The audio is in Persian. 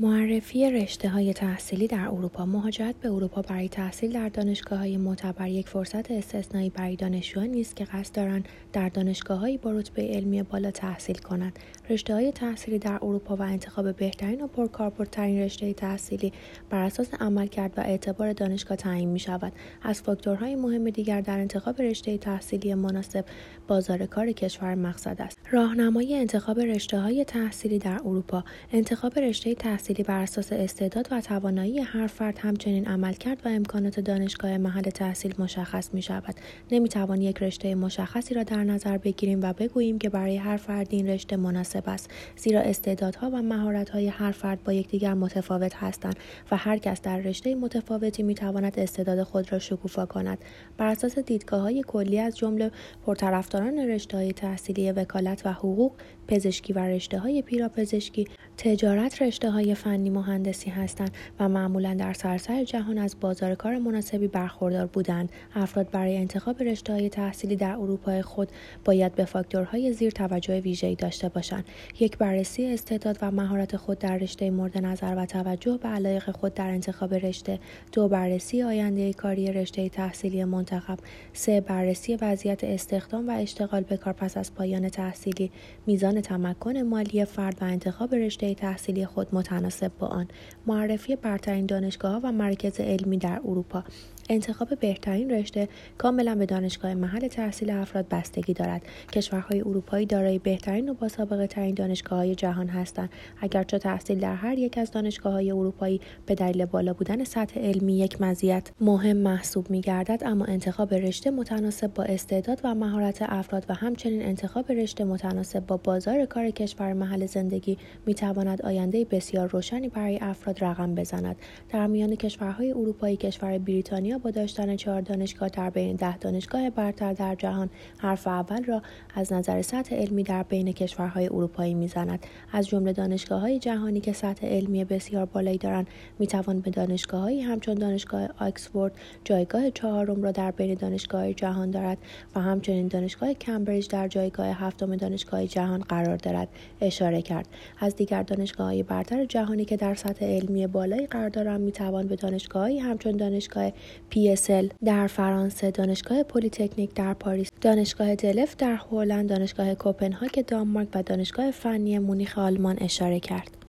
معرفی رشته‌های تحصیلی در اروپا. مهاجرت به اروپا برای تحصیل در دانشگاه‌های معتبر یک فرصت استثنایی برای دانشجویان نیست که قصد دارند در دانشگاه‌هایی با رتبه علمی بالا تحصیل کنند. رشته‌های تحصیلی در اروپا و انتخاب بهترین و پرکاربردترین رشته تحصیلی بر اساس عملکرد و اعتبار دانشگاه تعیین می‌شود. از فاکتورهای مهم دیگر در انتخاب رشته تحصیلی مناسب بازار کار کشور مقصد است. راهنمای انتخاب رشته‌های تحصیلی در اروپا. انتخاب رشته تحصیلی بر اساس استعداد و توانایی هر فرد، همچنین عملکرد و امکانات دانشگاه محل تحصیل مشخص می‌شود. نمی‌توان یک رشته مشخصی را در نظر بگیریم و بگوییم که برای هر فرد این رشته مناسب است، زیرا استعدادها و مهارت‌های هر فرد با یکدیگر متفاوت هستند و هر کس در رشته متفاوتی می‌تواند استعداد خود را شکوفا کند. بر اساس دیدگاه‌های کلی از جمله پرطرفداران رشته‌های تحصیلی وکالت و حقوق، پزشکی و رشته‌های پیرامون تجارت، رشته‌های فنی مهندسی هستند و معمولاً در سراسر جهان از بازار کار مناسبی برخوردار بودند. افراد برای انتخاب رشته‌های تحصیلی در اروپا خود باید به فاکتورهای زیر توجه ویژه‌ای داشته باشند: یک، بررسی استعداد و مهارت خود در رشته مورد نظر و توجه به علایق خود در انتخاب رشته. دو، بررسی آینده کاری رشته تحصیلی منتخب. سه، بررسی وضعیت استخدام و اشتغال به کار پس از پایان تحصیلی. میزان تمکن مالی فرد و انتخاب رشته تحصیلی خود متناسب با آن. معرفی برترین دانشگاه‌ها و مراکز علمی در اروپا. انتخاب بهترین رشته کاملا به دانشگاه محل تحصیل افراد بستگی دارد. کشورهای اروپایی دارای بهترین و باسابقه ترین دانشگاه‌های جهان هستند. اگرچه تحصیل در هر یک از دانشگاه‌های اروپایی به دلیل بالا بودن سطح علمی یک مزیت مهم محسوب می‌گردد، اما انتخاب رشته متناسب با استعداد و مهارت افراد و همچنین انتخاب رشته متناسب با بازار کار کشور محل زندگی می‌تواند آینده بسیار روشنی برای افراد رقم بزند. در میان کشورهای اروپایی، کشور بریتانیا با داشتن 4 دانشگاه در بین 10 دانشگاه برتر در جهان، حرف اول را از نظر سطح علمی در بین کشورهای اروپایی میزند. از جمله دانشگاه‌های جهانی که سطح علمی بسیار بالایی دارند، میتوان به دانشگاه‌هایی همچون دانشگاه آکسفورد جایگاه 4 را در بین دانشگاه‌های جهان دارد و همچنین دانشگاه کمبریج در جایگاه 7 دانشگاه جهان قرار دارد اشاره کرد. از دیگر دانشگاه‌های برتر جهانی که در سطح علمی بالایی قرار دارند میتوان به دانشگاه‌هایی همچون دانشگاه PSL در فرانسه، دانشگاه پلی‌تکنیک در پاریس، دانشگاه دلفت در هلند، دانشگاه کوپنهاگ دانمارک و دانشگاه فنی مونیخ آلمان اشاره کرد.